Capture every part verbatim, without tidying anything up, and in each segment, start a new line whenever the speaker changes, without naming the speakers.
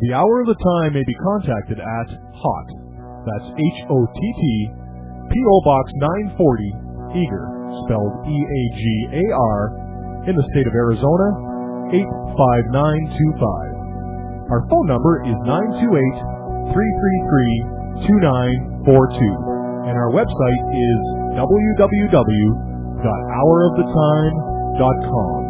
The Hour of the Time may be contacted at HOTT, that's H O T T, P O Box nine forty, Eagar, spelled E A G A R, in the state of Arizona, eight five nine two five. Our phone number is nine two eight, three three three, two nine four two, and our website is w w w dot hour of the time dot com.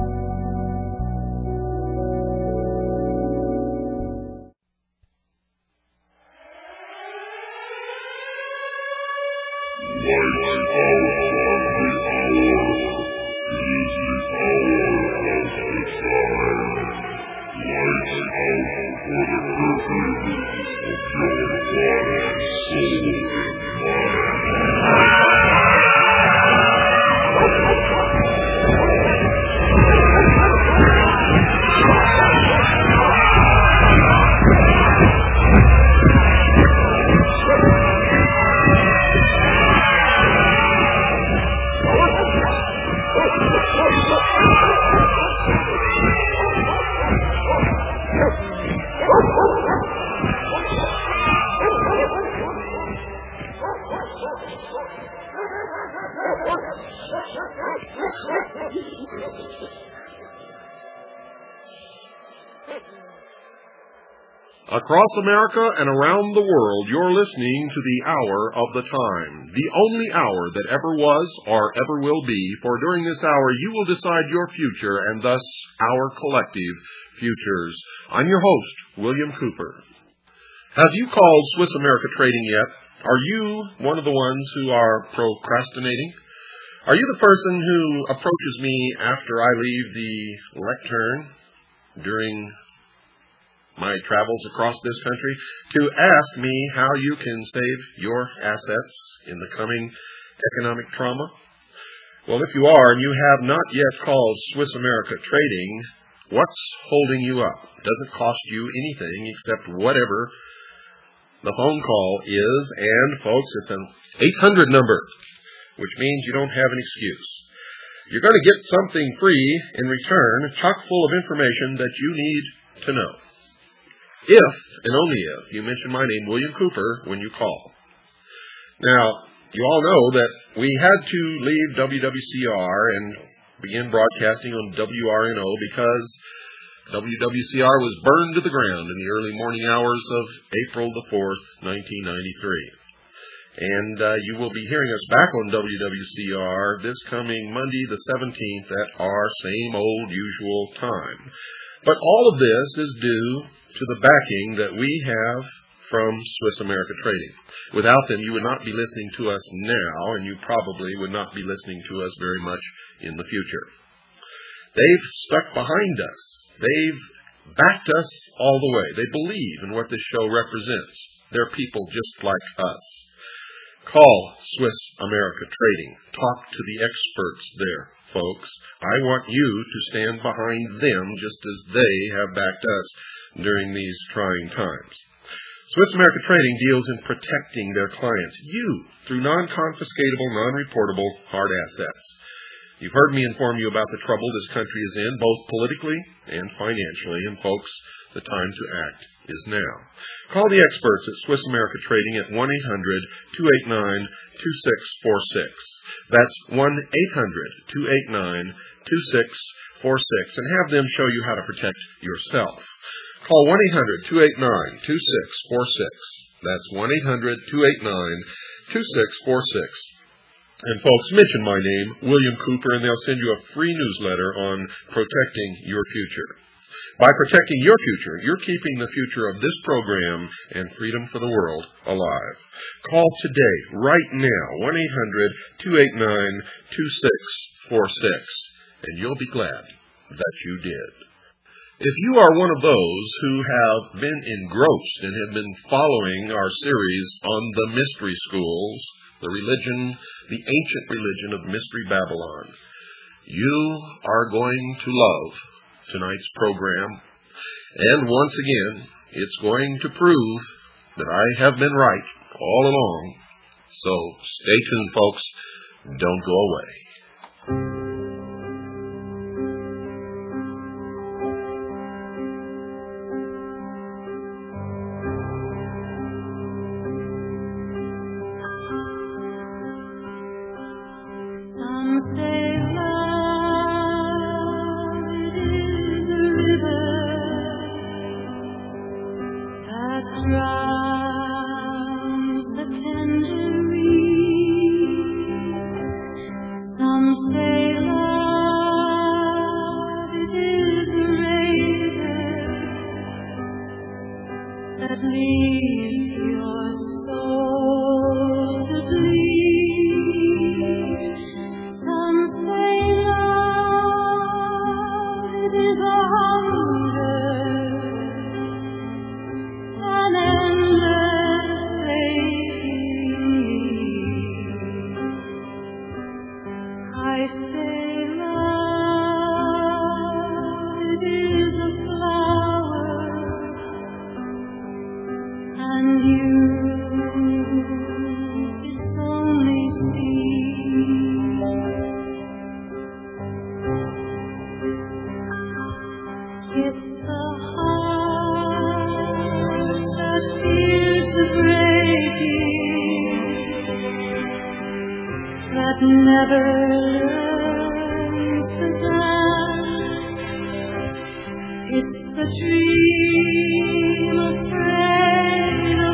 Across America and around the world, you're listening to the Hour of the Time, the only hour that ever was or ever will be, for during this hour you will decide your future and thus our collective futures. I'm your host, William Cooper. Have you called Swiss America Trading yet? Are you one of the ones who are procrastinating? Are you the person who approaches me after I leave the lectern during my travels across this country to ask me how you can save your assets in the coming economic trauma? Well, if you are and you have not yet called Swiss America Trading, what's holding you up? It doesn't cost you anything except whatever the phone call is, and folks, it's an eight hundred number, which means you don't have an excuse. You're going to get something free in return, chock full of information that you need to know. If, and only if, you mention my name, William Cooper, when you call. Now, you all know that we had to leave W W C R and begin broadcasting on W R N O because W W C R was burned to the ground in the early morning hours of April the fourth, nineteen ninety-three. And uh, you will be hearing us back on W W C R this coming Monday the seventeenth at our same old usual time. But all of this is due to the backing that we have from Swiss America Trading. Without them, you would not be listening to us now, and you probably would not be listening to us very much in the future. They've stuck behind us. They've backed us all the way. They believe in what this show represents. They're people just like us. Call Swiss America Trading. Talk to the experts there, folks. I want you to stand behind them just as they have backed us during these trying times. Swiss America Trading deals in protecting their clients, you, through non-confiscatable, non-reportable hard assets. You've heard me inform you about the trouble this country is in, both politically and financially, and folks, the time to act is now. Call the experts at Swiss America Trading at one eight hundred, two eight nine, two six four six. That's one eight hundred, two eight nine, two six four six, and have them show you how to protect yourself. Call one eight hundred, two eight nine, two six four six. That's one eight hundred, two eight nine, two six four six. And folks, mention my name, William Cooper, and they'll send you a free newsletter on protecting your future. By protecting your future, you're keeping the future of this program and freedom for the world alive. Call today, right now, one eight hundred, two eight nine, two six four six, and you'll be glad that you did. If you are one of those who have been engrossed and have been following our series on the mystery schools, the religion, the ancient religion of Mystery Babylon, you are going to love tonight's program. And once again, it's going to prove that I have been right all along. So stay tuned, folks. Don't go away.
that drowns the tender reed. Some say love it is a razor that leaves your soul to bleed. Some say love it is a hunger, an endless aching. I say love it is a flower, and you it's only seed. It's the heart that fears the breaking, that never learns to dance. It's the dream afraid of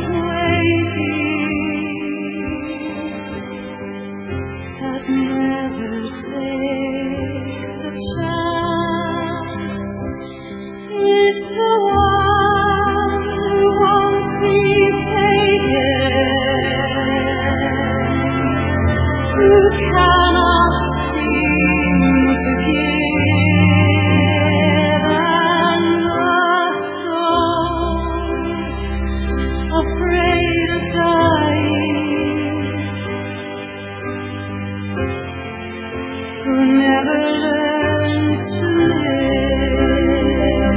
waking, that never takes a chance. It's the one who won't be taken, who cannot seem to give, and the soul afraid of dying, who never learns to live.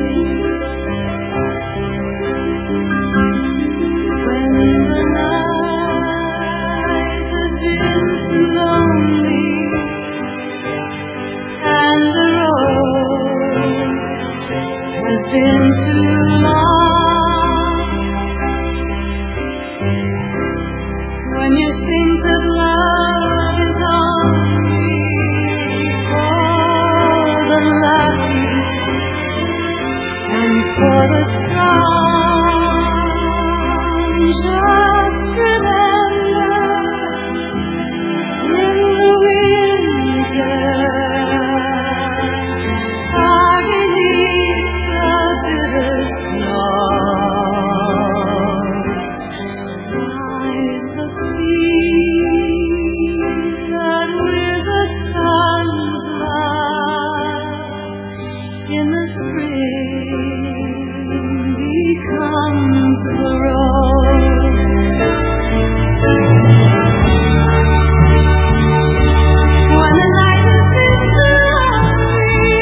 When the night has been too lonely, and the road has been too long, when you think that love is only for the lucky and for the strong, just remember, in the winter, far beneath the bitter snows, lies the seed that with the sun's love in the spring becomes the rose. When the night has been too lonely,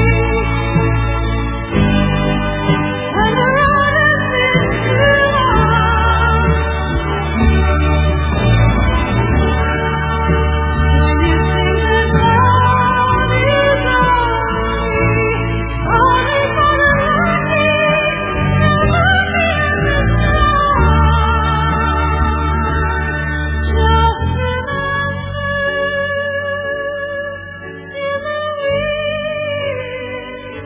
and the road has been too long, when you think that love is only, only for the lucky, the lucky and the strong, just remember, in the winter,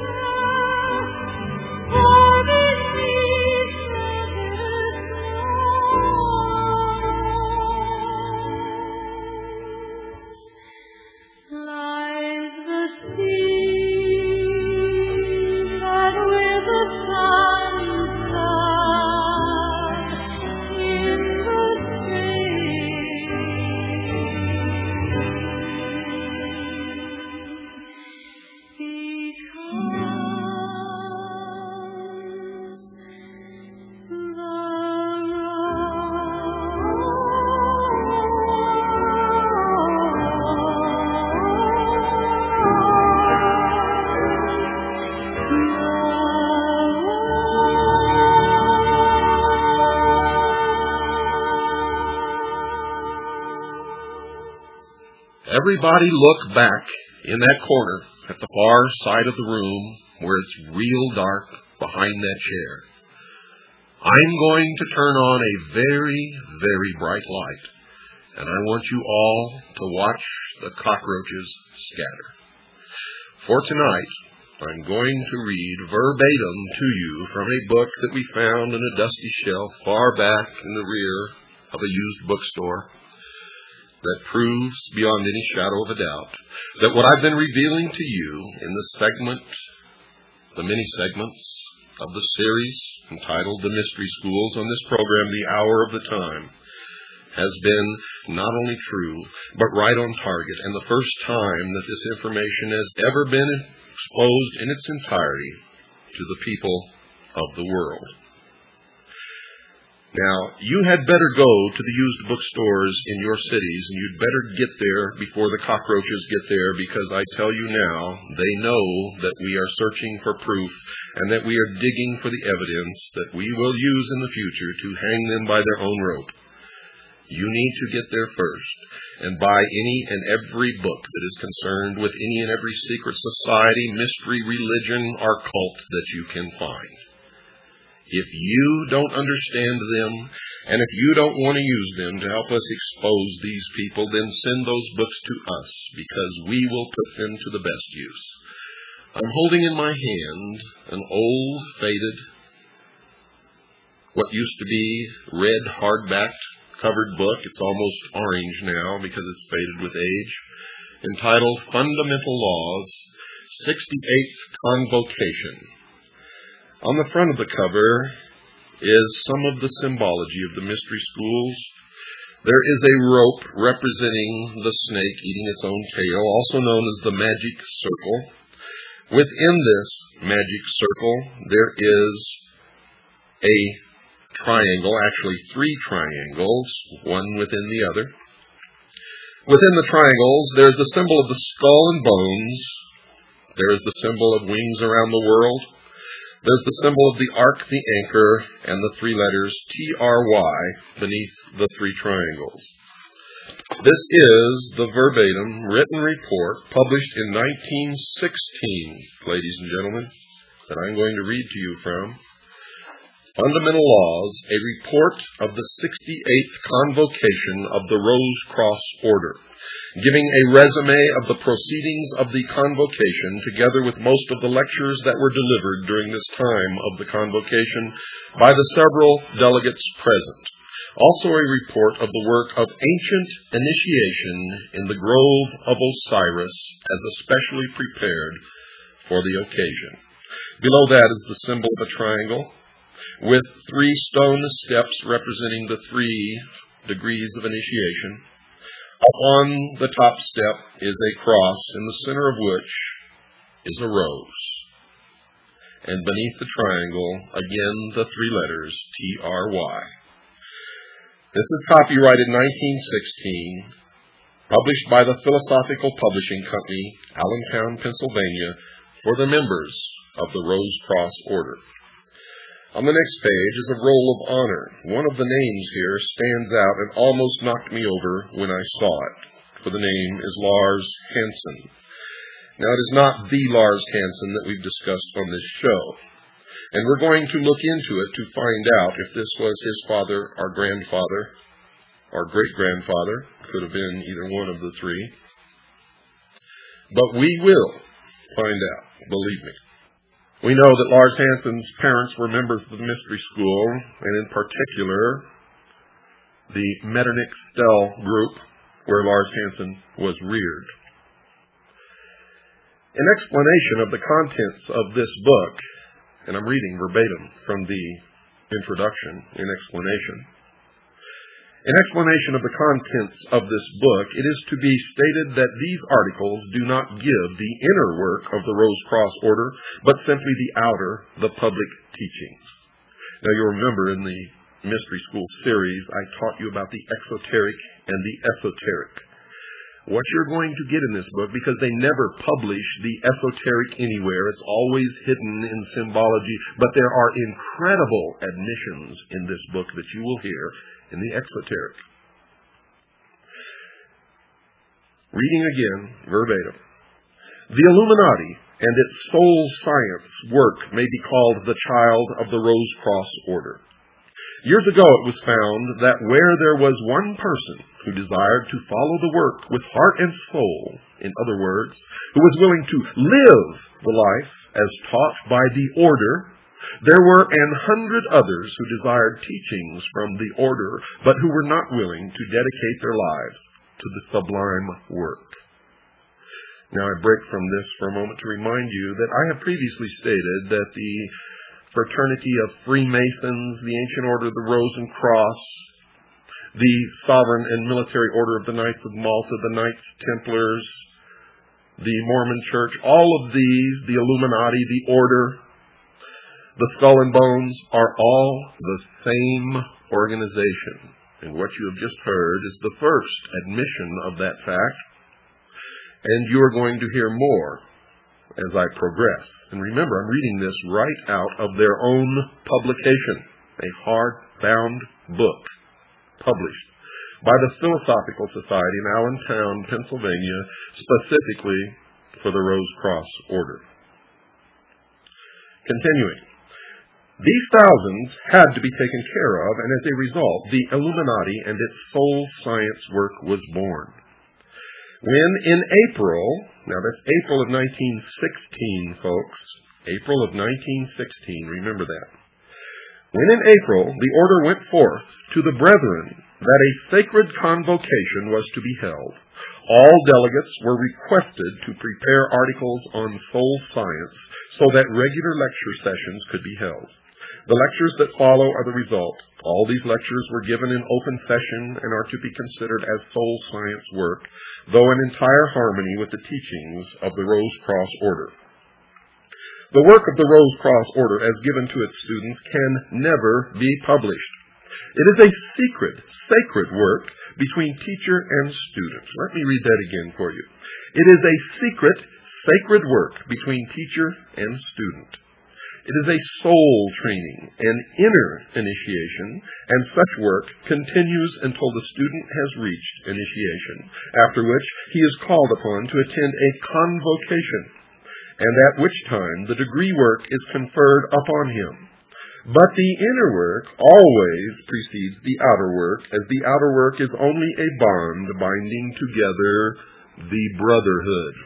far beneath the bitter snows, lies the seed that with the sun's love in the spring becomes the
Everybody look back in that corner at the far side of the room where it's real dark behind that chair. I'm going to turn on a very, very bright light, and I want you all to watch the cockroaches scatter. For tonight, I'm going to read verbatim to you from a book that we found in a dusty shelf far back in the rear of a used bookstore that proves beyond any shadow of a doubt that what I've been revealing to you in the segment, the many segments of the series entitled The Mystery Schools on this program, The Hour of the Time, has been not only true, but right on target, and the first time that this information has ever been exposed in its entirety to the people of the world. Now, you had better go to the used bookstores in your cities, and you'd better get there before the cockroaches get there, because I tell you now, they know that we are searching for proof, and that we are digging for the evidence that we will use in the future to hang them by their own rope. You need to get there first and buy any and every book that is concerned with any and every secret society, mystery, religion, or cult that you can find. If you don't understand them, and if you don't want to use them to help us expose these people, then send those books to us, because we will put them to the best use. I'm holding in my hand an old, faded, what used to be red hardback covered book. It's almost orange now because it's faded with age, entitled Fundamental Laws, sixty-eighth Convocation. On the front of the cover is some of the symbology of the mystery schools. There is a rope representing the snake eating its own tail, also known as the magic circle. Within this magic circle, there is a triangle, actually three triangles, one within the other. Within the triangles, there's the symbol of the skull and bones. There is the symbol of wings around the world. There's the symbol of the ark, the anchor, and the three letters T R Y beneath the three triangles. This is the verbatim written report published in nineteen sixteen, ladies and gentlemen, that I'm going to read to you from. Fundamental Laws, a report of the sixty-eighth Convocation of the Rose Cross Order, giving a resume of the proceedings of the Convocation, together with most of the lectures that were delivered during this time of the Convocation by the several delegates present. Also a report of the work of ancient initiation in the Grove of Osiris, as especially prepared for the occasion. Below that is the symbol of a triangle, with three stone steps representing the three degrees of initiation. On the top step is a cross, in the center of which is a rose. And beneath the triangle, again, the three letters T R Y. This is copyrighted nineteen sixteen, published by the Philosophical Publishing Company, Allentown, Pennsylvania, for the members of the Rose Cross Order. On the next page is a roll of honor. One of the names here stands out and almost knocked me over when I saw it, for the name is Lars Hansen. Now, it is not the Lars Hansen that we've discussed on this show, and we're going to look into it to find out if this was his father, or grandfather, or great-grandfather. Could have been either one of the three. But we will find out, believe me. We know that Lars Hansen's parents were members of the mystery school, and in particular, the Metternich-Stell group, where Lars Hansen was reared. In explanation of the contents of this book, and I'm reading verbatim from the introduction in explanation, in explanation of the contents of this book, it is to be stated that these articles do not give the inner work of the Rose Cross Order, but simply the outer, the public teachings. Now, you'll remember in the Mystery School series, I taught you about the exoteric and the esoteric. What you're going to get in this book, because they never publish the esoteric anywhere, it's always hidden in symbology, but there are incredible admissions in this book that you will hear in the exoteric. Reading again, verbatim. The Illuminati and its soul science work may be called the child of the Rose Cross Order. Years ago it was found that where there was one person who desired to follow the work with heart and soul, in other words, who was willing to live the life as taught by the order, there were an hundred others who desired teachings from the order, but who were not willing to dedicate their lives to the sublime work. Now I break from this for a moment to remind you that I have previously stated that the Fraternity of Freemasons, the Ancient Order of the Rose and Cross, the Sovereign and Military Order of the Knights of Malta, the Knights Templars, the Mormon Church, all of these, the Illuminati, the Order, the Skull and Bones, are all the same organization. And what you have just heard is the first admission of that fact, and you are going to hear more as I progress. And remember, I'm reading this right out of their own publication, a hard-bound book published by the Philosophical Society in Allentown, Pennsylvania, specifically for the Rose Cross Order. Continuing, these thousands had to be taken care of, and as a result, the Illuminati and its soul science work was born. When in April, now that's April of nineteen sixteen, folks, April of nineteen sixteen, remember that. When in April the order went forth to the brethren that a sacred convocation was to be held, all delegates were requested to prepare articles on soul science so that regular lecture sessions could be held. The lectures that follow are the result. All these lectures were given in open session and are to be considered as soul science work, though in entire harmony with the teachings of the Rose Cross Order. The work of the Rose Cross Order as given to its students can never be published. It is a secret, sacred work between teacher and student. Let me read that again for you. It is a secret, sacred work between teacher and student. It is a soul training, an inner initiation, and such work continues until the student has reached initiation, after which he is called upon to attend a convocation, and at which time the degree work is conferred upon him. But the inner work always precedes the outer work, as the outer work is only a bond binding together the brotherhood.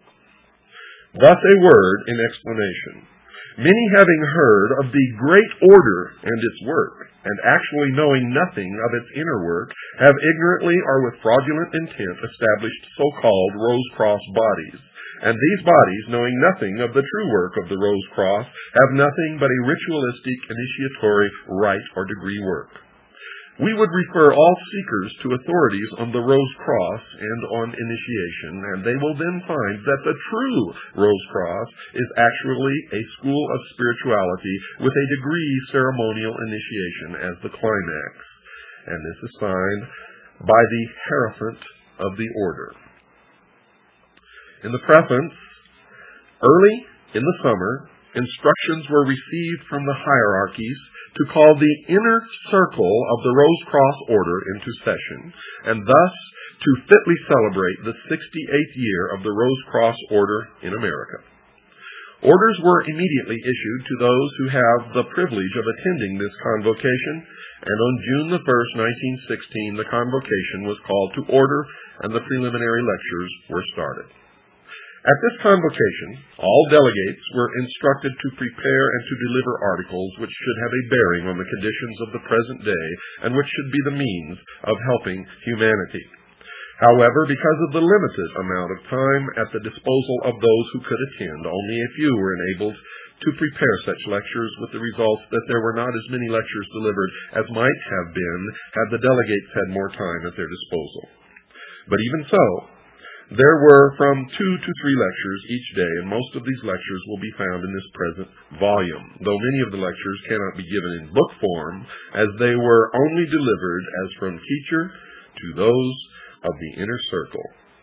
Thus a word in explanation. Many having heard of the great order and its work, and actually knowing nothing of its inner work, have ignorantly or with fraudulent intent established so-called Rose Cross bodies. And these bodies, knowing nothing of the true work of the Rose Cross, have nothing but a ritualistic, initiatory, rite or degree work. We would refer all seekers to authorities on the Rose Cross and on initiation, and they will then find that the true Rose Cross is actually a school of spirituality with a degree ceremonial initiation as the climax. And this is signed by the Hierophant of the Order. In the preface, early in the summer, instructions were received from the hierarchies to call the inner circle of the Rose Cross Order into session, and thus to fitly celebrate the sixty-eighth year of the Rose Cross Order in America. Orders were immediately issued to those who have the privilege of attending this convocation, and on June the first, nineteen sixteen, the convocation was called to order, and the preliminary lectures were started. At this convocation, all delegates were instructed to prepare and to deliver articles which should have a bearing on the conditions of the present day and which should be the means of helping humanity. However, because of the limited amount of time at the disposal of those who could attend, only a few were enabled to prepare such lectures, with the result that there were not as many lectures delivered as might have been had the delegates had more time at their disposal. But even so, there were from two to three lectures each day, and most of these lectures will be found in this present volume, though many of the lectures cannot be given in book form, as they were only delivered as from teacher to those of the inner circle.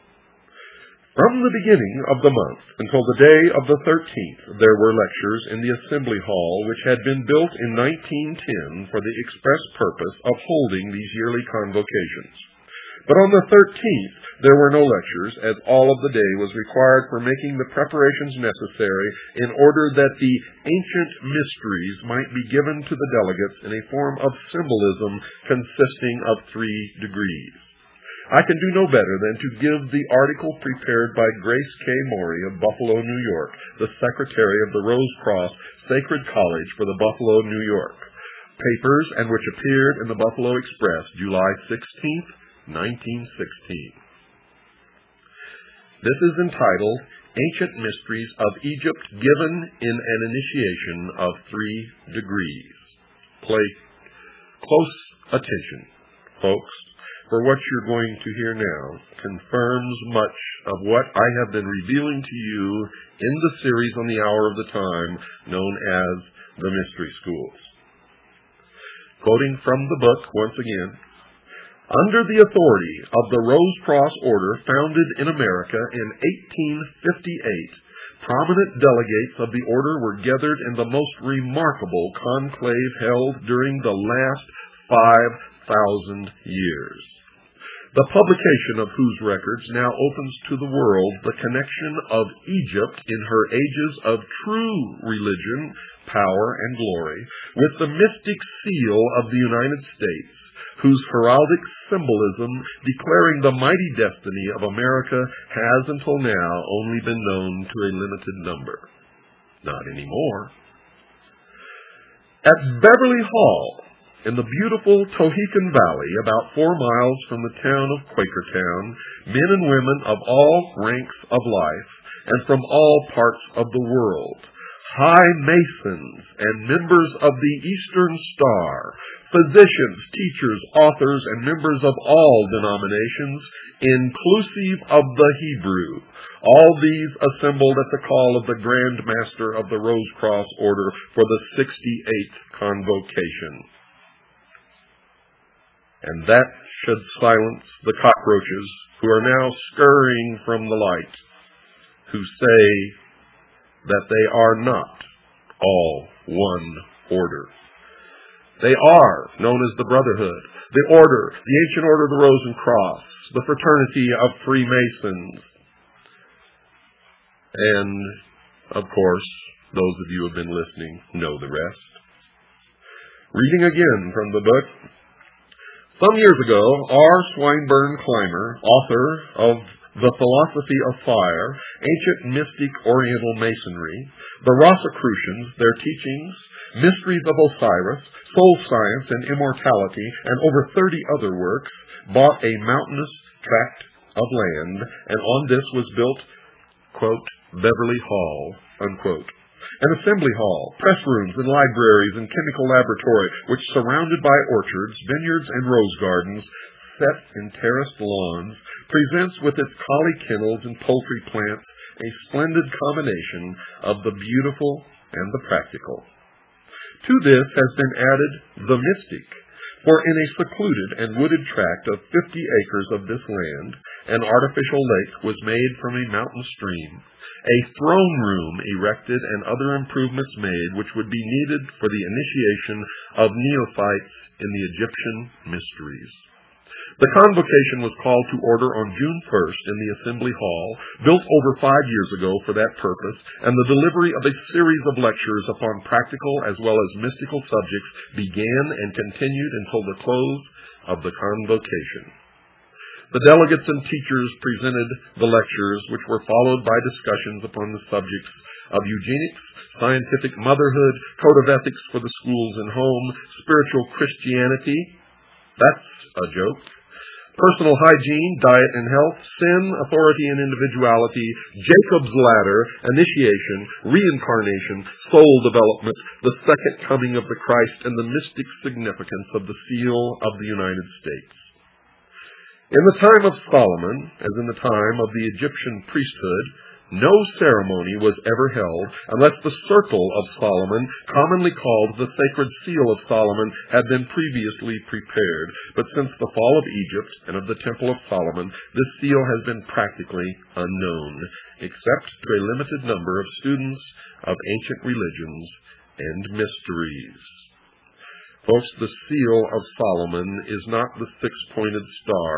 From the beginning of the month until the day of the thirteenth, there were lectures in the Assembly Hall, which had been built in nineteen ten for the express purpose of holding these yearly convocations. But on the thirteenth, There were no lectures, as all of the day was required for making the preparations necessary in order that the ancient mysteries might be given to the delegates in a form of symbolism consisting of three degrees. I can do no better than to give the article prepared by Grace K. Morey of Buffalo, New York, the secretary of the Rose Cross Sacred College for the Buffalo, New York papers, and which appeared in the Buffalo Express, July sixteenth, nineteen sixteen. This is entitled, Ancient Mysteries of Egypt Given in an Initiation of Three Degrees. Pay close attention, folks, for what you're going to hear now confirms much of what I have been revealing to you in the series on the Hour of the Time known as the Mystery Schools. Quoting from the book once again, under the authority of the Rose Cross Order founded in America in eighteen fifty-eight, prominent delegates of the order were gathered in the most remarkable conclave held during the last five thousand years, the publication of whose records now opens to the world the connection of Egypt in her ages of true religion, power, and glory with the mystic seal of the United States, whose heraldic symbolism declaring the mighty destiny of America has until now only been known to a limited number. Not anymore. At Beverly Hall, in the beautiful Tohickon Valley, about four miles from the town of Quakertown, men and women of all ranks of life and from all parts of the world, high masons and members of the Eastern Star, physicians, teachers, authors, and members of all denominations, inclusive of the Hebrew, all these assembled at the call of the Grand Master of the Rose Cross Order for the sixty-eighth Convocation. And that should silence the cockroaches who are now scurrying from the light, who say that they are not all one order. They are known as the Brotherhood, the Order, the Ancient Order of the Rose and Cross, the Fraternity of Freemasons. And, of course, those of you who have been listening know the rest. Reading again from the book. Some years ago, R. Swinburne Clymer, author of The Philosophy of Fire, Ancient Mystic Oriental Masonry, the Rosicrucians, their teachings, Mysteries of Osiris, Soul Science and Immortality, and over thirty other works, bought a mountainous tract of land, and on this was built, quote, Beverly Hall, unquote, an assembly hall, press rooms and libraries and chemical laboratory, which surrounded by orchards, vineyards, and rose gardens, set in terraced lawns, presents with its collie kennels and poultry plants a splendid combination of the beautiful and the practical. To this has been added the mystic, for in a secluded and wooded tract of fifty acres of this land, an artificial lake was made from a mountain stream, a throne room erected and other improvements made which would be needed for the initiation of neophytes in the Egyptian mysteries. The convocation was called to order on June first in the Assembly Hall, built over five years ago for that purpose, and the delivery of a series of lectures upon practical as well as mystical subjects began and continued until the close of the convocation. The delegates and teachers presented the lectures, which were followed by discussions upon the subjects of eugenics, scientific motherhood, code of ethics for the schools and home, spiritual Christianity, that's a joke, personal hygiene, diet and health, sin, authority and individuality, Jacob's ladder, initiation, reincarnation, soul development, the second coming of the Christ, and the mystic significance of the seal of the United States. In the time of Solomon, as in the time of the Egyptian priesthood, no ceremony was ever held unless the circle of Solomon, commonly called the Sacred Seal of Solomon, had been previously prepared. But since the fall of Egypt and of the Temple of Solomon, this seal has been practically unknown, except to a limited number of students of ancient religions and mysteries. Folks, the seal of Solomon is not the six-pointed star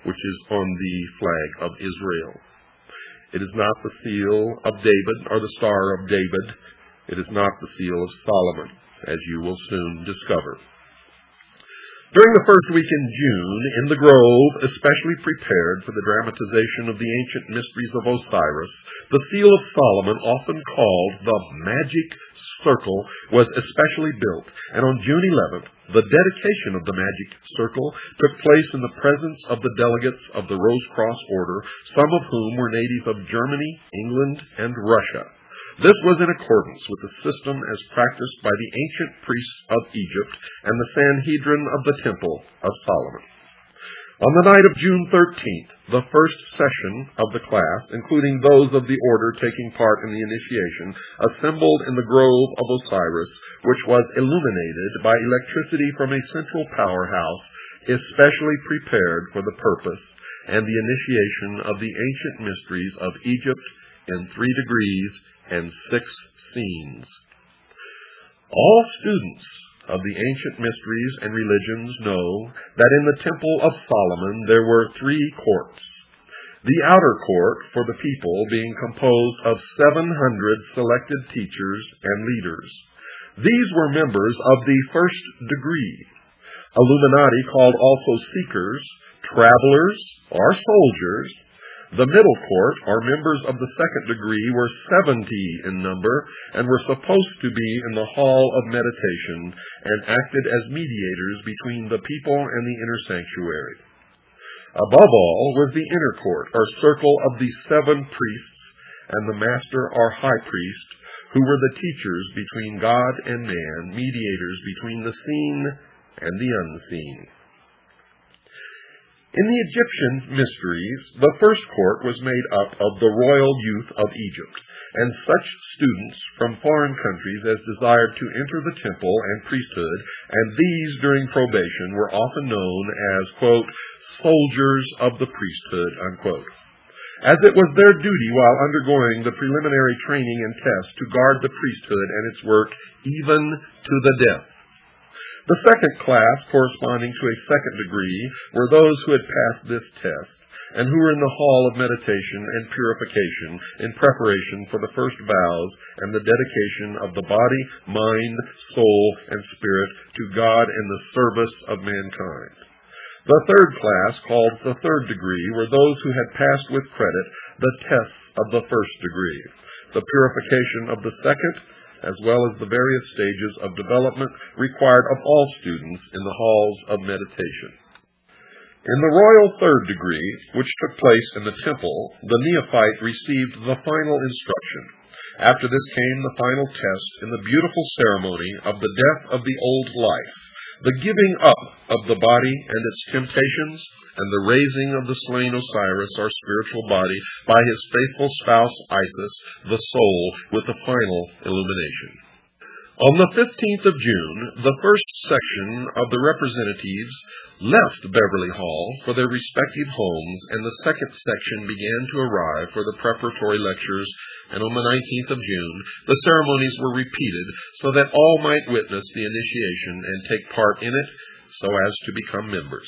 which is on the flag of Israel. It is not the seal of David or the Star of David. It is not the seal of Solomon, as you will soon discover. During the first week in June, in the grove, especially prepared for the dramatization of the ancient mysteries of Osiris, the seal of Solomon, often called the Magic Circle, was especially built, and on June eleventh, the dedication of the Magic Circle took place in the presence of the delegates of the Rose Cross Order, some of whom were natives of Germany, England, and Russia. This was in accordance with the system as practiced by the ancient priests of Egypt and the Sanhedrin of the Temple of Solomon. On the night of June thirteenth, the first session of the class, including those of the order taking part in the initiation, assembled in the grove of Osiris, which was illuminated by electricity from a central powerhouse, especially prepared for the purpose and the initiation of the ancient mysteries of Egypt in three degrees and six scenes. All students of the ancient mysteries and religions know that in the Temple of Solomon there were three courts. The outer court for the people being composed of seven hundred selected teachers and leaders. These were members of the first degree, Illuminati called also seekers, travelers, or soldiers. The middle court, or members of the second degree, were seventy in number and were supposed to be in the hall of meditation and acted as mediators between the people and the inner sanctuary. Above all was the inner court, or circle of the seven priests and the master or high priest, who were the teachers between God and man, mediators between the seen and the unseen. In the Egyptian mysteries, the first court was made up of the royal youth of Egypt, and such students from foreign countries as desired to enter the temple and priesthood, and these during probation were often known as, quote, soldiers of the priesthood, unquote, as it was their duty while undergoing the preliminary training and test to guard the priesthood and its work even to the death. The second class, corresponding to a second degree, were those who had passed this test and who were in the hall of meditation and purification in preparation for the first vows and the dedication of the body, mind, soul, and spirit to God in the service of mankind. The third class, called the third degree, were those who had passed with credit the tests of the first degree, the purification of the second, as well as the various stages of development required of all students in the halls of meditation. In the royal third degree, which took place in the temple, the neophyte received the final instruction. After this came the final test in the beautiful ceremony of the death of the old life, the giving up of the body and its temptations, and the raising of the slain Osiris, our spiritual body, by his faithful spouse Isis, the soul, with the final illumination. On the fifteenth of June, the first section of the representatives left Beverly Hall for their respective homes, and the second section began to arrive for the preparatory lectures, and on the nineteenth of June, the ceremonies were repeated so that all might witness the initiation and take part in it so as to become members.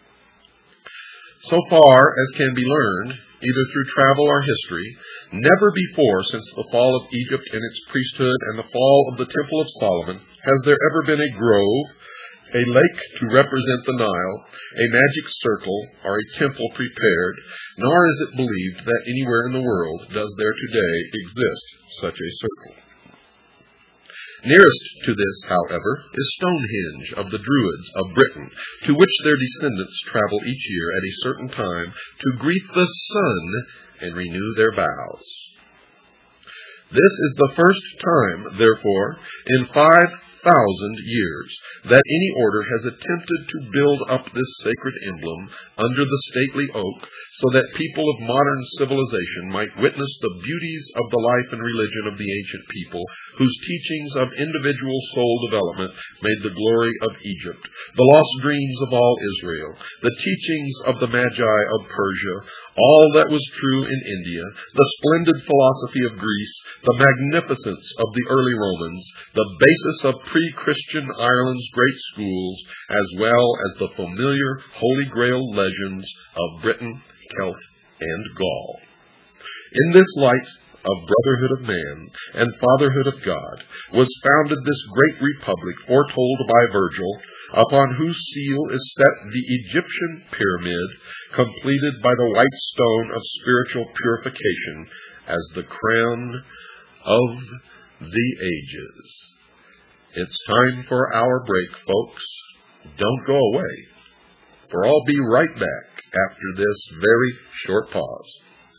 So far as can be learned, either through travel or history, never before since the fall of Egypt and its priesthood and the fall of the Temple of Solomon has there ever been a grove, a lake to represent the Nile, a magic circle, or a temple prepared, nor is it believed that anywhere in the world does there today exist such a circle. Nearest to this, however, is Stonehenge of the Druids of Britain, to which their descendants travel each year at a certain time to greet the sun and renew their vows. This is the first time, therefore, in five thousand years that any order has attempted to build up this sacred emblem under the stately oak so that people of modern civilization might witness the beauties of the life and religion of the ancient people, whose teachings of individual soul development made the glory of Egypt, the lost dreams of all Israel, the teachings of the Magi of Persia, all that was true in India, the splendid philosophy of Greece, the magnificence of the early Romans, the basis of pre-Christian Ireland's great schools, as well as the familiar Holy Grail legends of Britain, Celt, and Gaul. In this light of brotherhood of man and fatherhood of God was founded this great republic foretold by Virgil, upon whose seal is set the Egyptian pyramid, completed by the white stone of spiritual purification as the crown of the ages. It's time for our break, folks. Don't go away, for I'll be right back after this very short pause.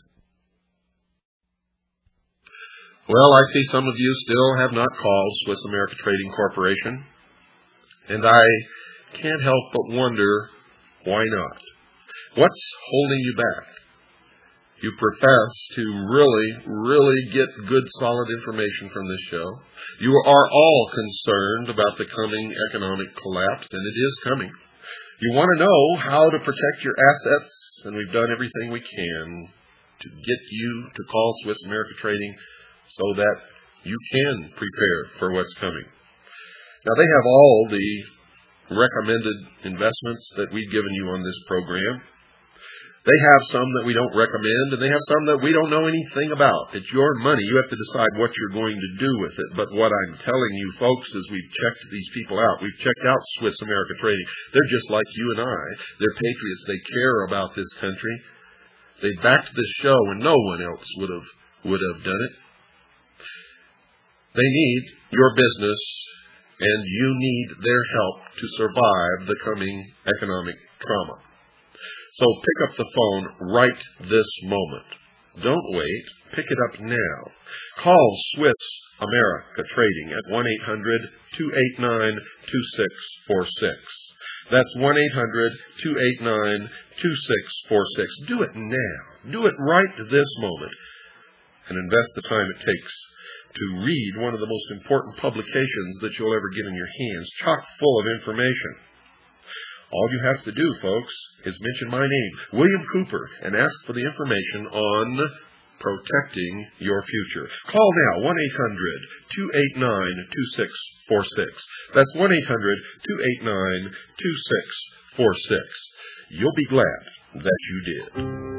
Well, I see some of you still have not called Swiss America Trading Corporation, and I can't help but wonder, why not? What's holding you back? You profess to really, really get good, solid information from this show. You are all concerned about the coming economic collapse, and it is coming. You want to know how to protect your assets, and we've done everything we can to get you to call Swiss America Trading so that you can prepare for what's coming. Now, they have all the recommended investments that we've given you on this program. They have some that we don't recommend, and they have some that we don't know anything about. It's your money. You have to decide what you're going to do with it. But what I'm telling you, folks, is we've checked these people out. We've checked out Swiss America Trading. They're just like you and I. They're patriots. They care about this country. They backed this show when no one else would have would have done it. They need your business, and you need their help to survive the coming economic trauma. So pick up the phone right this moment. Don't wait. Pick it up now. Call Swiss America Trading at one eight hundred, two eight nine, two six four six. That's one eight hundred, two eight nine, two six four six. Do it now. Do it right this moment. And invest the time it takes to read one of the most important publications that you'll ever get in your hands, chock full of information. All you have to do, folks, is mention my name, William Cooper, and ask for the information on protecting your future. Call now, one eight hundred, two eight nine, two six four six. That's one eight hundred, two eight nine, two six four six. You'll be glad that you did.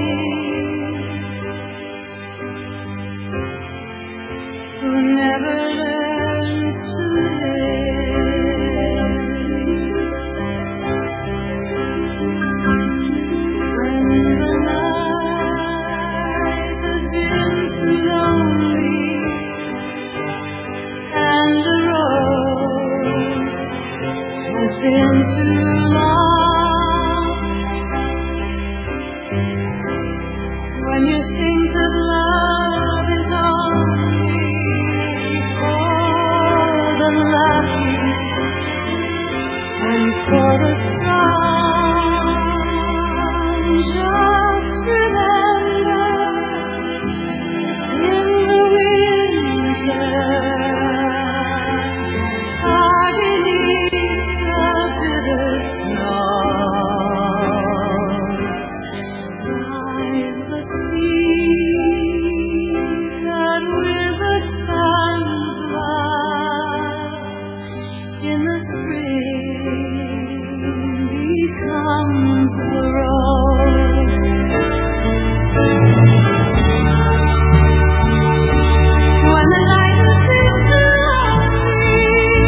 Never When you think that love is only for the lucky and for the strong, just remember in the winter, far beneath the bitter snow, lies the sea that with the sun's love in the spring becomes the rose. When the night is too lonely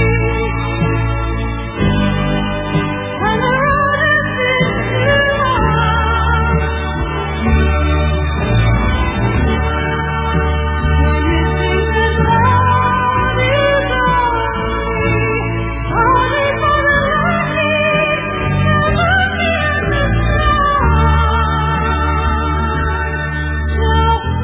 and the road has been too long, when you think that love is only, only for the lucky, the lucky and the strong, just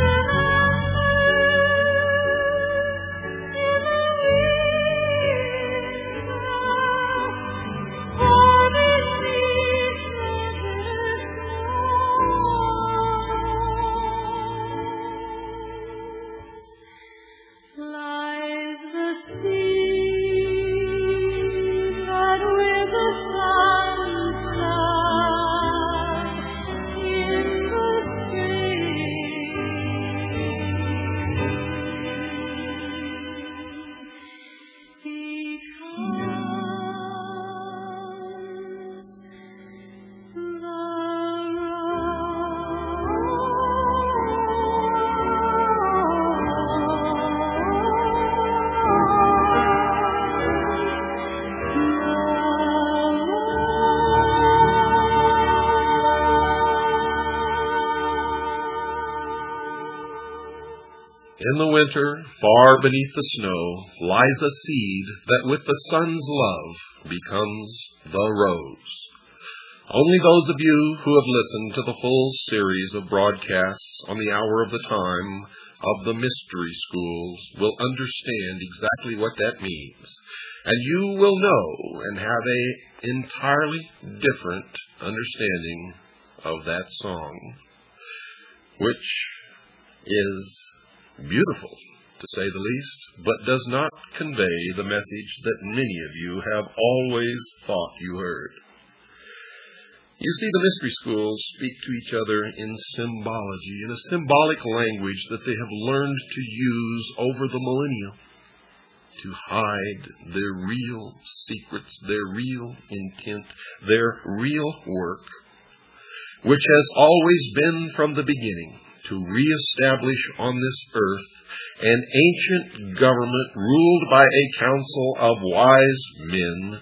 lies the sea that with the sun's love in the spring becomes the
In the winter, far beneath the snow, lies a seed that with the sun's love becomes the rose. Only those of you who have listened to the full series of broadcasts on the Hour of the Time of the Mystery Schools will understand exactly what that means. And you will know and have an entirely different understanding of that song, which is beautiful, to say the least, but does not convey the message that many of you have always thought you heard. You see, the mystery schools speak to each other in symbology, in a symbolic language that they have learned to use over the millennia to hide their real secrets, their real intent, their real work, which has always been from the beginning to reestablish on this earth an ancient government ruled by a council of wise men,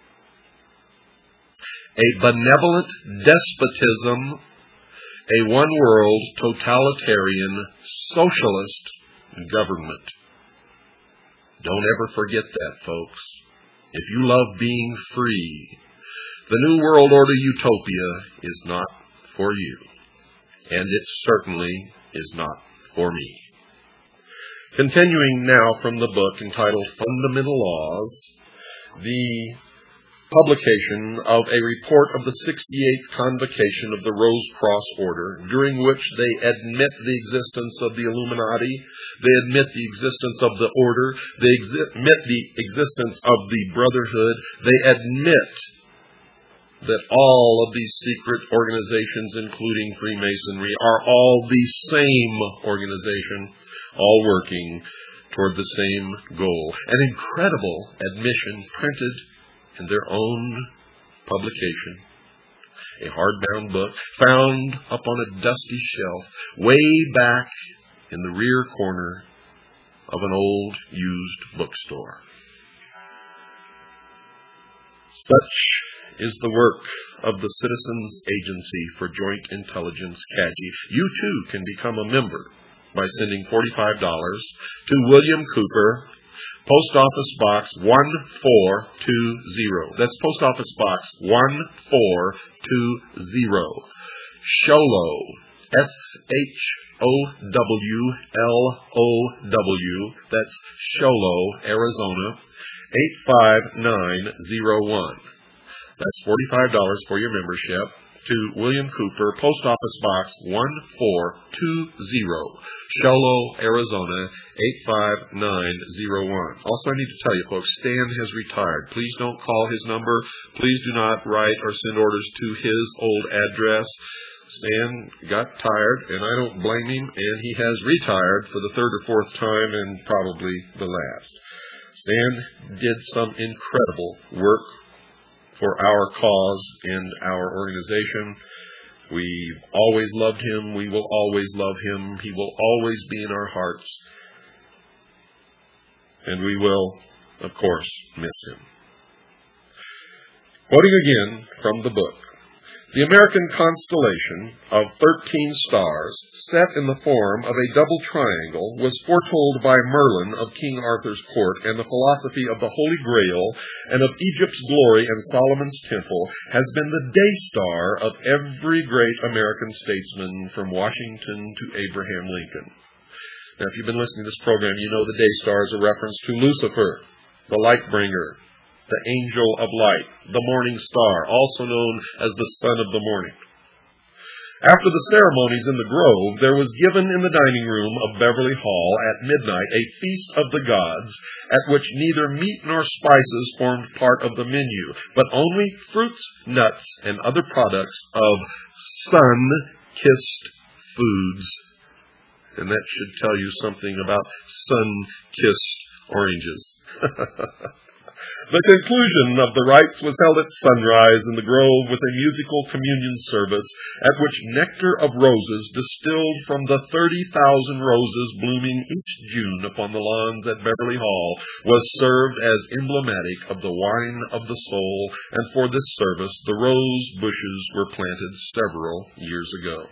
a benevolent despotism, a one-world totalitarian socialist government. Don't ever forget that, folks. If you love being free, the New World Order utopia is not for you. And it certainly is not for me. Continuing now from the book entitled Fundamental Laws, the publication of a report of the sixty-eighth Convocation of the Rose Cross Order, during which they admit the existence of the Illuminati, they admit the existence of the Order, they exi- admit the existence of the Brotherhood, they admit that all of these secret organizations, including Freemasonry, are all the same organization, all working toward the same goal. An incredible admission printed in their own publication, a hardbound book found up on a dusty shelf way back in the rear corner of an old used bookstore. Such is the work of the Citizens Agency for Joint Intelligence, C A G I. You too can become a member by sending forty-five dollars to William Cooper, Post Office Box one four two zero. That's Post Office Box one four two zero. Show Low, S H O W L O W, that's Sholo, Arizona, eight five nine zero one. That's forty-five dollars for your membership. To William Cooper, Post Office Box one four two zero, Sholo, Arizona, eight five nine zero one. Also, I need to tell you, folks, Stan has retired. Please don't call his number. Please do not write or send orders to his old address. Stan got tired, and I don't blame him, and he has retired for the third or fourth time and probably the last. Stan did some incredible work for our cause and our organization. We've always loved him. We will always love him. He will always be in our hearts. And we will, of course, miss him. Quoting again from the book, the American constellation of thirteen stars, set in the form of a double triangle, was foretold by Merlin of King Arthur's court, and the philosophy of the Holy Grail and of Egypt's glory and Solomon's temple has been the day star of every great American statesman from Washington to Abraham Lincoln. Now, if you've been listening to this program, you know the day star is a reference to Lucifer, the light bringer, the angel of light, the morning star, also known as the son of the morning. After the ceremonies in the grove, there was given in the dining room of Beverly Hall at midnight a feast of the gods, at which neither meat nor spices formed part of the menu, but only fruits, nuts, and other products of sun-kissed foods. And that should tell you something about sun-kissed oranges. The conclusion of the rites was held at sunrise in the grove with a musical communion service, at which nectar of roses distilled from the thirty thousand roses blooming each June upon the lawns at Beverly Hall was served as emblematic of the wine of the soul, and for this service the rose bushes were planted several years ago.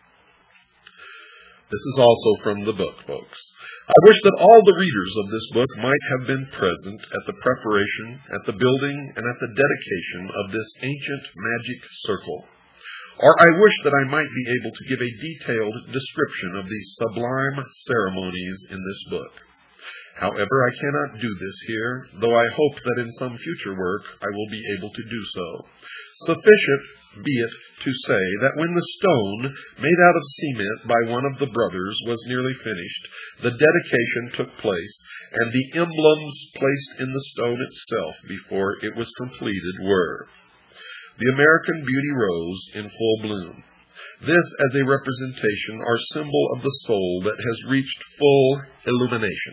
This is also from the book, folks. I wish that all the readers of this book might have been present at the preparation, at the building, and at the dedication of this ancient magic circle. Or I wish that I might be able to give a detailed description of these sublime ceremonies in this book. However, I cannot do this here, though I hope that in some future work I will be able to do so. Sufficient be it to say that when the stone, made out of cement by one of the brothers, was nearly finished, the dedication took place, and the emblems placed in the stone itself before it was completed were the American Beauty Rose in full bloom. This as a representation or symbol of the soul that has reached full illumination.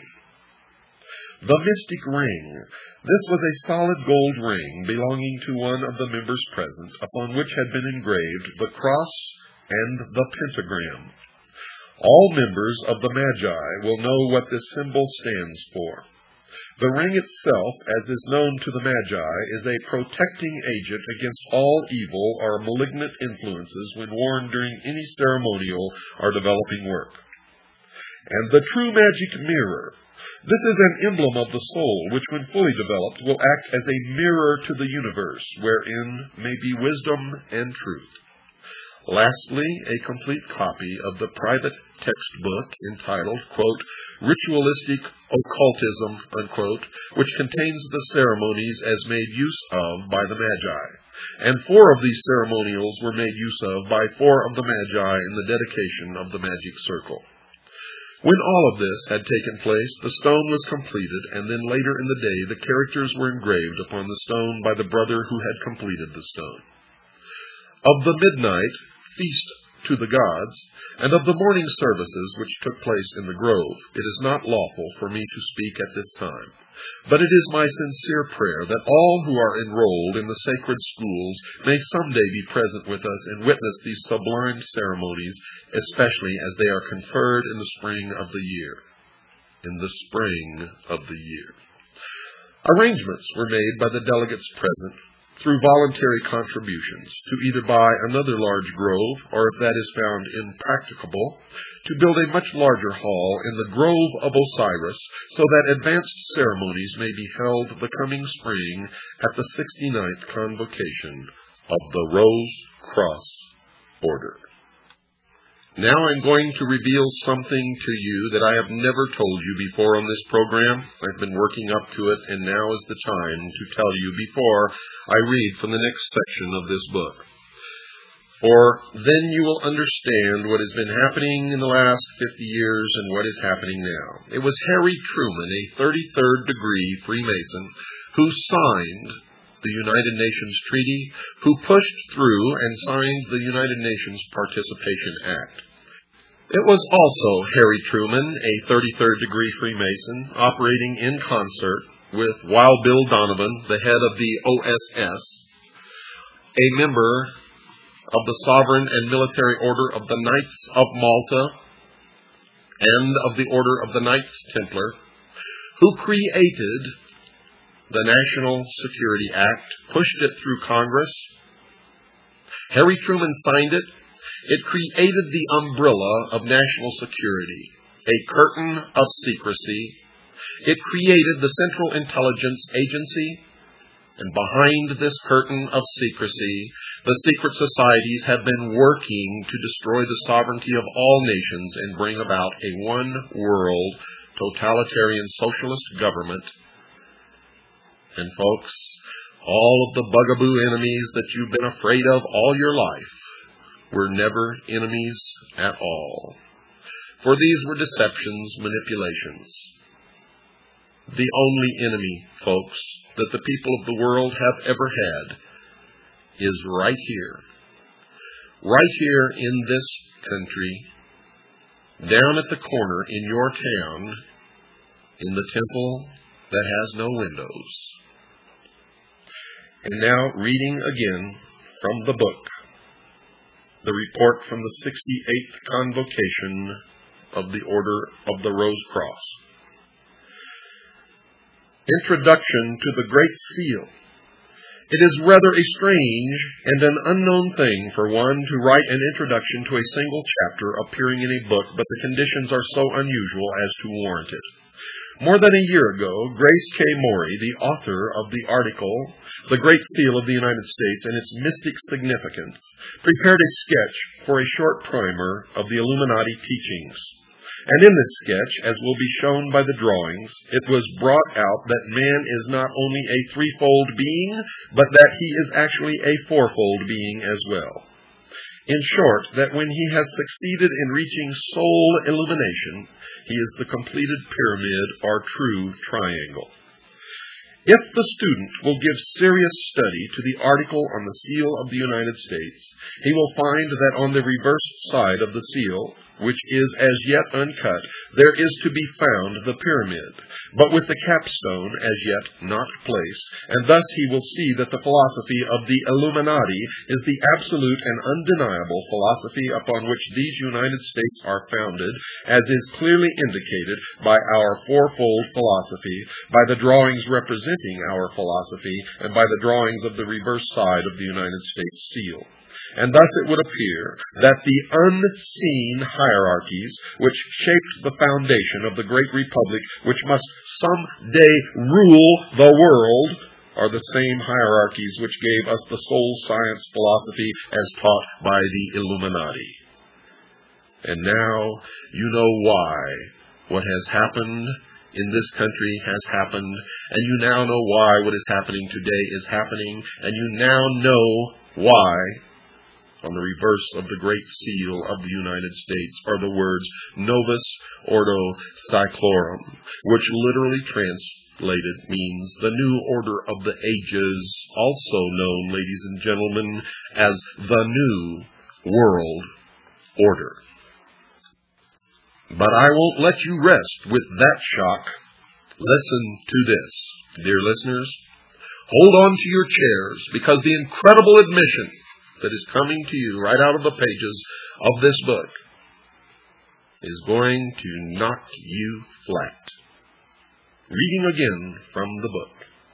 The mystic ring. This was a solid gold ring belonging to one of the members present, upon which had been engraved the cross and the pentagram. All members of the Magi will know what this symbol stands for. The ring itself, as is known to the Magi, is a protecting agent against all evil or malignant influences when worn during any ceremonial or developing work. And the true magic mirror. This is an emblem of the soul, which when fully developed will act as a mirror to the universe, wherein may be wisdom and truth. Lastly, a complete copy of the private textbook entitled, quote, Ritualistic Occultism, unquote, which contains the ceremonies as made use of by the Magi. And four of these ceremonials were made use of by four of the Magi in the dedication of the magic circle. When all of this had taken place, the stone was completed, and then later in the day the characters were engraved upon the stone by the brother who had completed the stone. Of the midnight feast to the gods, and of the morning services which took place in the grove, it is not lawful for me to speak at this time. But it is my sincere prayer that all who are enrolled in the sacred schools may someday be present with us and witness these sublime ceremonies, especially as they are conferred in the spring of the year. In the spring of the year. Arrangements were made by the delegates present through voluntary contributions to either buy another large grove, or if that is found impracticable, to build a much larger hall in the Grove of Osiris, so that advanced ceremonies may be held the coming spring at the sixty-ninth convocation of the Rose Cross Order. Now I'm going to reveal something to you that I have never told you before on this program. I've been working up to it, and now is the time to tell you before I read from the next section of this book. For then you will understand what has been happening in the last fifty years and what is happening now. It was Harry Truman, a thirty-third degree Freemason, who signed the United Nations Treaty, who pushed through and signed the United Nations Participation Act. It was also Harry Truman, a thirty-third degree Freemason, operating in concert with Wild Bill Donovan, the head of the O S S, a member of the Sovereign and Military Order of the Knights of Malta and of the Order of the Knights Templar, who created the National Security Act, pushed it through Congress. Harry Truman signed it. It created the umbrella of national security, a curtain of secrecy. It created the Central Intelligence Agency. And behind this curtain of secrecy, the secret societies have been working to destroy the sovereignty of all nations and bring about a one-world totalitarian socialist government. And folks, all of the bugaboo enemies that you've been afraid of all your life were never enemies at all. For these were deceptions, manipulations. The only enemy, folks, that the people of the world have ever had is right here. Right here in this country, down at the corner in your town, in the temple that has no windows. And now, reading again from the book, the report from the sixty-eighth Convocation of the Order of the Rose Cross. Introduction to the Great Seal. It is rather a strange and an unknown thing for one to write an introduction to a single chapter appearing in a book, but the conditions are so unusual as to warrant it. More than a year ago, Grace K. Morey, the author of the article, The Great Seal of the United States and Its Mystic Significance, prepared a sketch for a short primer of the Illuminati teachings. And in this sketch, as will be shown by the drawings, it was brought out that man is not only a threefold being, but that he is actually a fourfold being as well. In short, that when he has succeeded in reaching soul illumination, he is the completed pyramid or true triangle. If the student will give serious study to the article on the seal of the United States, he will find that on the reverse side of the seal, which is as yet uncut, there is to be found the pyramid, but with the capstone as yet not placed, and thus he will see that the philosophy of the Illuminati is the absolute and undeniable philosophy upon which these United States are founded, as is clearly indicated by our fourfold philosophy, by the drawings representing our philosophy, and by the drawings of the reverse side of the United States seal. And thus it would appear that the unseen hierarchies which shaped the foundation of the great republic, which must some day rule the world, are the same hierarchies which gave us the soul science philosophy as taught by the Illuminati. And now you know why what has happened in this country has happened, and you now know why what is happening today is happening, and you now know why on the reverse of the Great Seal of the United States are the words Novus Ordo Seclorum, which literally translated means the new order of the ages, also known, ladies and gentlemen, as the New World Order. But I won't let you rest with that shock. Listen to this, dear listeners. Hold on to your chairs, because the incredible admission that is coming to you right out of the pages of this book is going to knock you flat. Reading again from the book.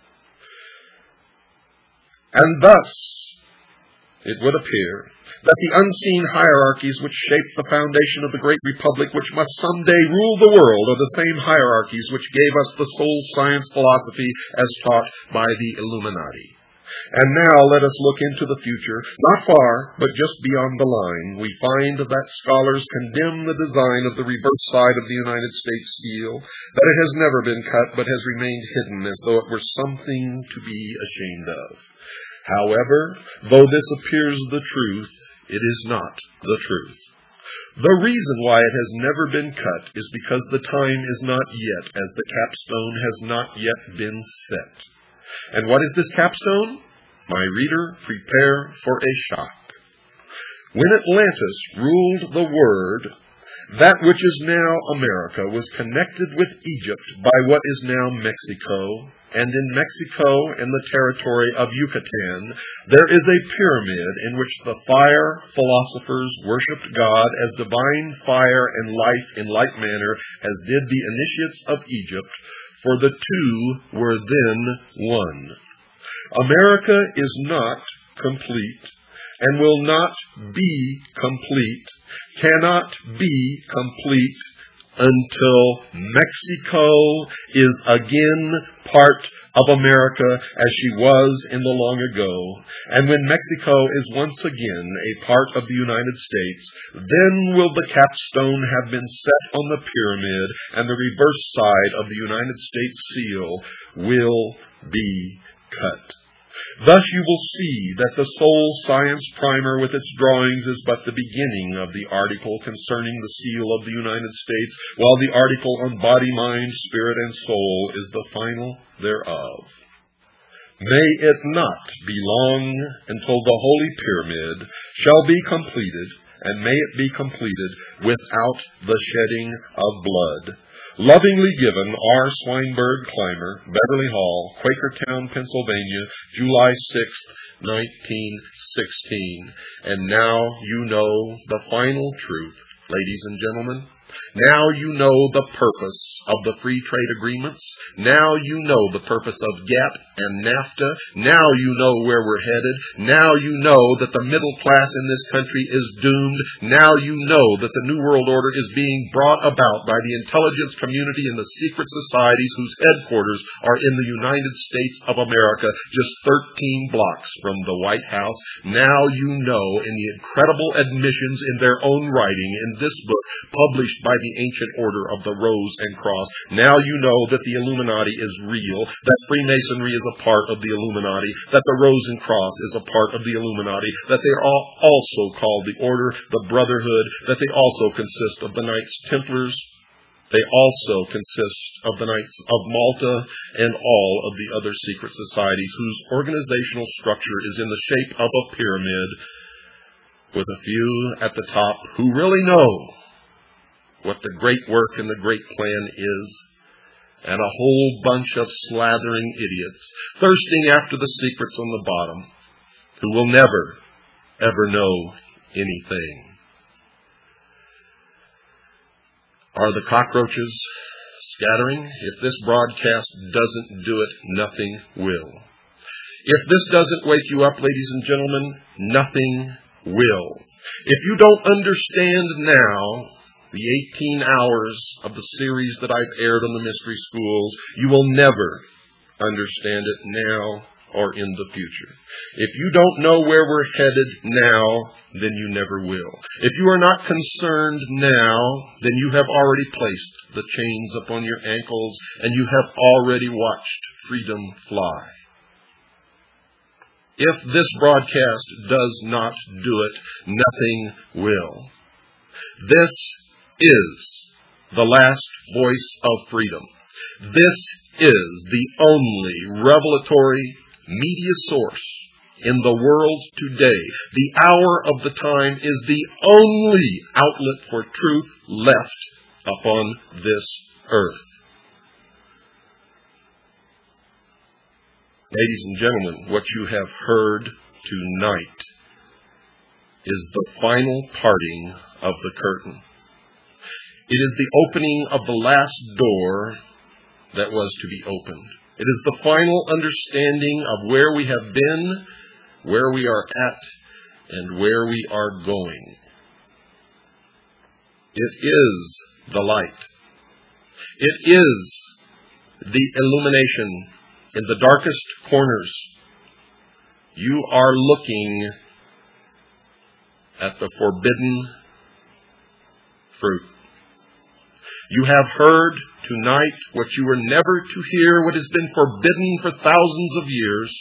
And thus it would appear that the unseen hierarchies which shaped the foundation of the great republic, which must someday rule the world, are the same hierarchies which gave us the soul science philosophy as taught by the Illuminati. And now let us look into the future, not far, but just beyond the line. We find that scholars condemn the design of the reverse side of the United States seal, that it has never been cut, but has remained hidden as though it were something to be ashamed of. However, though this appears the truth, it is not the truth. The reason why it has never been cut is because the time is not yet, as the capstone has not yet been set. And what is this capstone? My reader, prepare for a shock. When Atlantis ruled the world, that which is now America was connected with Egypt by what is now Mexico, and in Mexico and the territory of Yucatan, there is a pyramid in which the fire philosophers worshipped God as divine fire and life in like manner as did the initiates of Egypt, for the two were then one. America is not complete and will not be complete, cannot be complete until Mexico is again part of America as she was in the long ago. And when Mexico is once again a part of the United States, then will the capstone have been set on the pyramid, and the reverse side of the United States seal will be cut. Thus you will see that the Soul Science Primer with its drawings is but the beginning of the article concerning the seal of the United States, while the article on body, mind, spirit, and soul is the final thereof. May it not be long until the Holy Pyramid shall be completed, and may it be completed without the shedding of blood. Lovingly given, R. Swinburne Clymer, Beverly Hall, Quakertown, Pennsylvania, July sixth, nineteen sixteen. And now you know the final truth, ladies and gentlemen. Now you know the purpose of the free trade agreements. Now you know the purpose of GATT and NAFTA. Now you know where we're headed. Now you know that the middle class in this country is doomed. Now you know that the New World Order is being brought about by the intelligence community and the secret societies whose headquarters are in the United States of America, just thirteen blocks from the White House. Now you know, in the incredible admissions in their own writing in this book, published by the ancient order of the Rose and Cross, now you know that the Illuminati is real, that Freemasonry is a part of the Illuminati, that the Rose and Cross is a part of the Illuminati, that they are all also called the Order, the Brotherhood, that they also consist of the Knights Templars, they also consist of the Knights of Malta, and all of the other secret societies whose organizational structure is in the shape of a pyramid, with a few at the top who really know what the great work and the great plan is, and a whole bunch of slathering idiots thirsting after the secrets on the bottom, who will never, ever know anything. Are the cockroaches scattering? If this broadcast doesn't do it, nothing will. If this doesn't wake you up, ladies and gentlemen, nothing will. If you don't understand now the eighteen hours of the series that I've aired on the Mystery Schools, you will never understand it now or in the future. If you don't know where we're headed now, then you never will. If you are not concerned now, then you have already placed the chains upon your ankles, and you have already watched freedom fly. If this broadcast does not do it, nothing will. This is the last voice of freedom. This is the only revelatory media source in the world today. The hour of the time is the only outlet for truth left upon this earth. Ladies and gentlemen, what you have heard tonight is the final parting of the curtain. It is the opening of the last door that was to be opened. It is the final understanding of where we have been, where we are at, and where we are going. It is the light. It is the illumination in the darkest corners You are looking at the forbidden fruit. You have heard tonight what you were never to hear, what has been forbidden for thousands of years.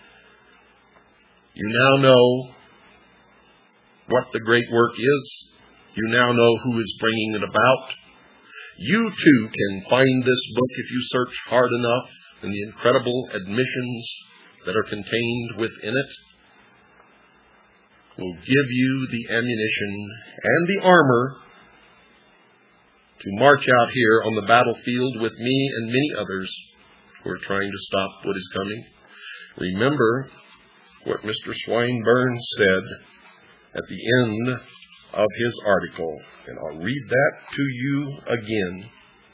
You now know what the great work is. You now know who is bringing it about. You too can find this book if you search hard enough in the incredible admissions that are contained within it. Will give you the ammunition and the armor to march out here on the battlefield with me and many others who are trying to stop what is coming. Remember what Mister Swinburne said at the end of his article, and I'll read that to you again.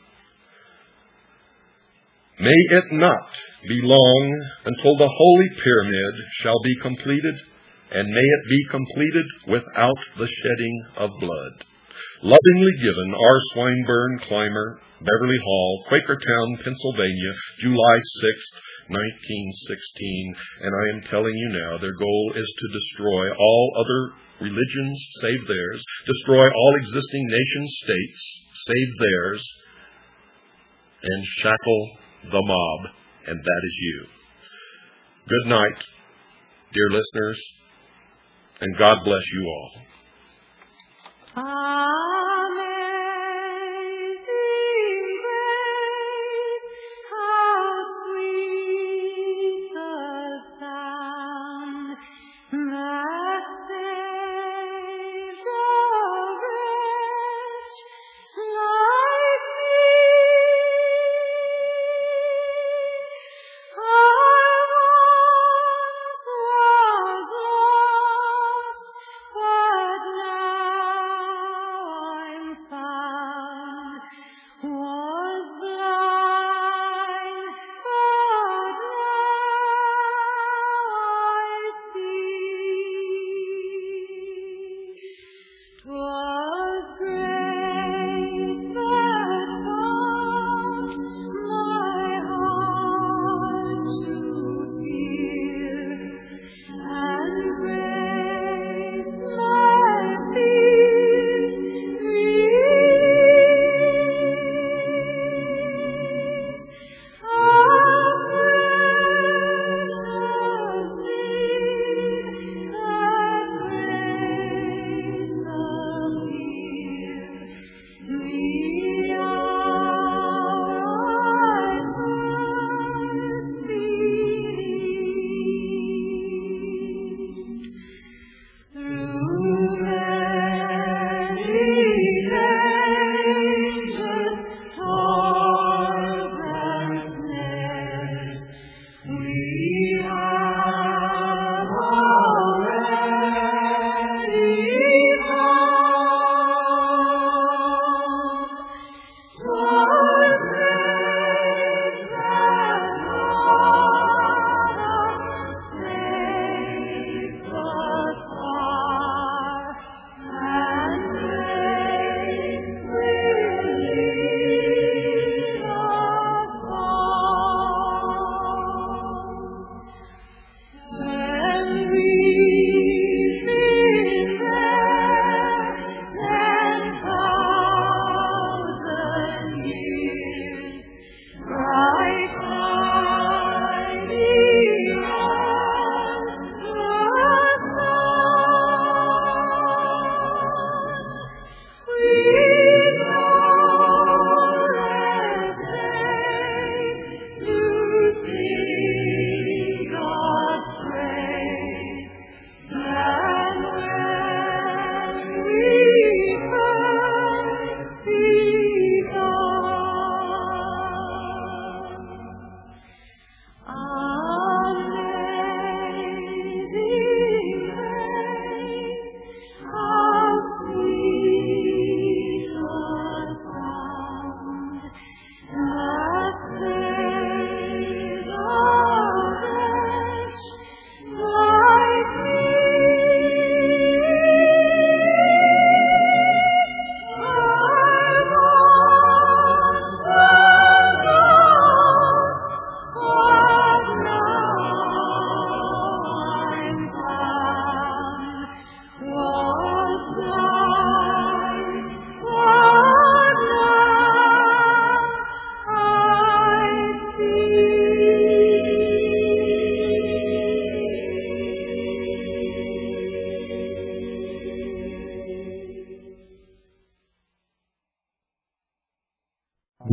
May it not be long until the Holy Pyramid shall be completed, and may it be completed without the shedding of blood. Lovingly given, R. Swinburne Clymer, Beverly Hall, Quakertown, Pennsylvania, July sixth, nineteen sixteen. And I am telling you now, their goal is to destroy all other religions save theirs, destroy all existing nation states save theirs, and shackle the mob, and that is you. Good night, dear listeners, and God bless you all.
Amazing grace, how sweet the sound that saved a wretch like me. I once was lost, but now I'm found.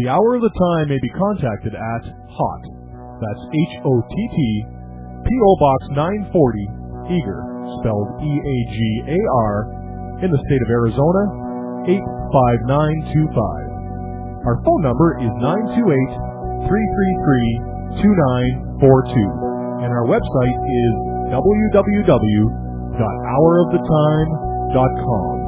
The Hour of the Time may be contacted at HOTT, that's H O T T, P O Box nine forty, Eagar, spelled E A G A R, in the state of Arizona, eight five nine two five. Our phone number is nine two eight, three three three, two nine four two, and our website is w w w dot hour of the time dot com.